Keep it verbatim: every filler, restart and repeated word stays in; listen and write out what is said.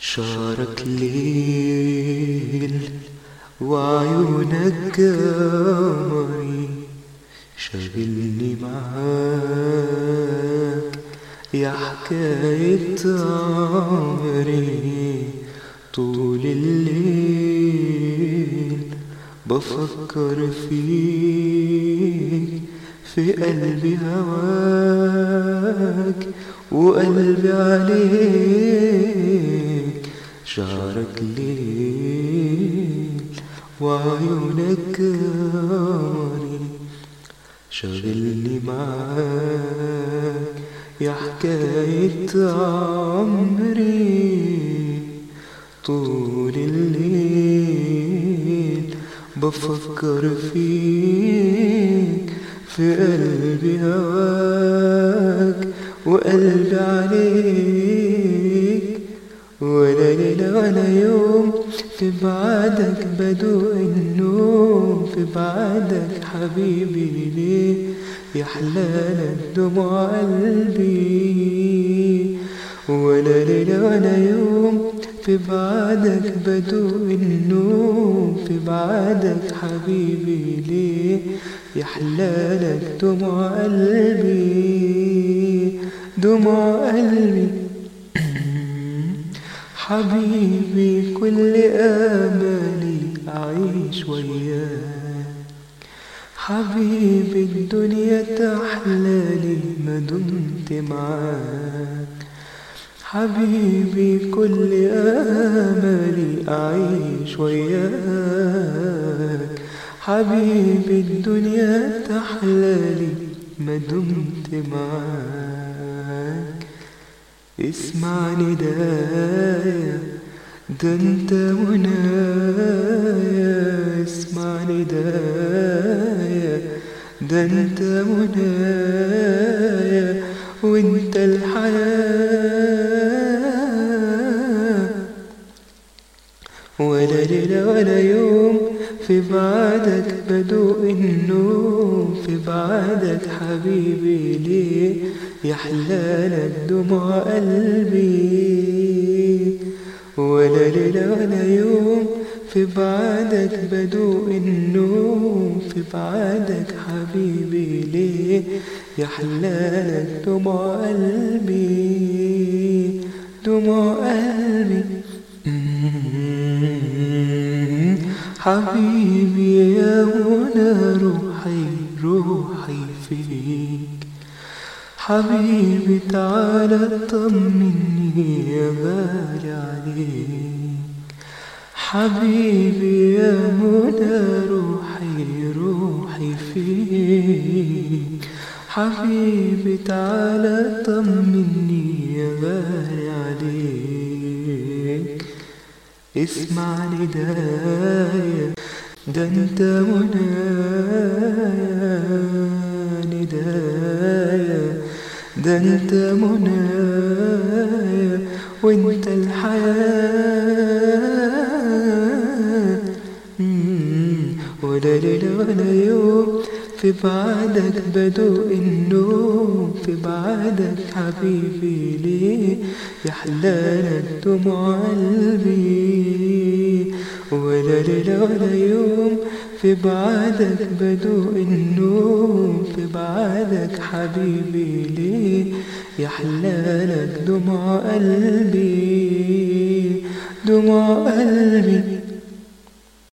شارك ليل وعيونك قمري، شاغلني معاك يا حكاية عمري. طول الليل بفكر فيك، في قلبي هواك وقلبي عليك. شعرك ليل وعيونك قمري، شاغلني معاك يا حكاية عمري. طول الليل بفكر فيك، في قلبي هواك وقلبي عليك. ولا ليلة ولا يوم في بعدك بدوق النوم، في بعدك حبيبي ليه يحلالك دموع قلبي. ولا ليلة ولا يوم في بعدك بدوق النوم، في بعدك حبيبي ليه يحلالك دموع قلبي، دموع قلبي. حبيبي كل آمالي أعيش وياك، حبيبي الدنيا تحلالي ما دمت معاك. حبيبي كل آمالي أعيش وياك، حبيبي الدنيا تحلالي ما دمت معاك. اسمع ندايا ده انت منايا، اسمع ندايا ده انت منايا وانت الحياة. ولا ليلة ولا يوم في بعدك بدوق النوم، في بعدك حبيبي ليه يحلالك دموع قلبي. ولا ليلة ولا يوم في بعدك بدوق النوم، في بعدك حبيبي ليه يحلالك دموع قلبي، دموع قلبي. حبيبي يا منى روحي روحي فيك، حبيبي تعالى طمني يا غالي عليك. حبيبي يا منى روحي روحي فيك، حبيبي تعالى طمني يا غالي عليك. اسمع ندايا ده انت منايا، ندايا ده انت منايا وانت الحياة. ولا ليلة ولا يوم في بعدك بدوق النوم، في بعدك حبيبي ليه يحلالك دموع قلبي. ولا ليلة ولا يوم في بعدك بدوق النوم، في بعدك حبيبي ليه يحلالك دموع قلبي، دموع قلبي.